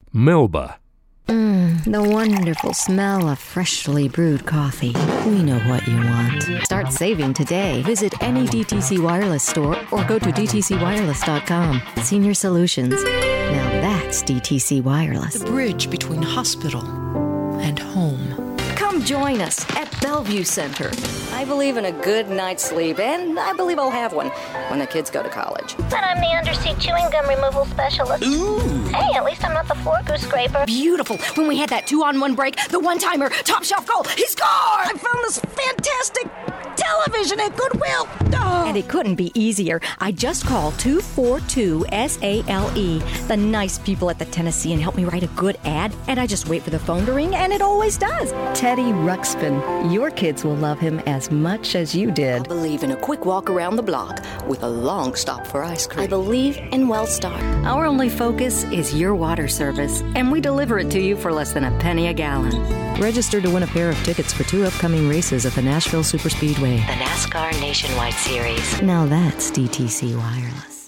Melba. The wonderful smell of freshly brewed coffee. We know what you want. Start saving today. Visit any DTC Wireless store or go to dtcwireless.com. Senior Solutions. Now that's DTC Wireless. The bridge between hospital and home. Come join us at Bellevue Center. I believe in a good night's sleep, and I believe I'll have one when the kids go to college. And I'm the undersea chewing gum removal specialist. Ooh! Hey, at least I'm not the floor goose scraper. Beautiful. When we had that 2-on-1 break, the one-timer, top shelf goal, he scored! I found this fantastic television at Goodwill. Oh. And it couldn't be easier. I just called 242-SALE. The nice people at the Tennessean help me write a good ad, and I just wait for the phone to ring, and it always does. Teddy Ruxpin. Your kids will love him as much as you did. I believe in a quick walk around the block with a long stop for ice cream. I believe in Wellstar. Our only focus is your water service, and we deliver it to you for less than a penny a gallon. Register to win a pair of tickets for 2 upcoming races at the Nashville Superspeedway. The NASCAR Nationwide Series. Now that's DTC Wireless.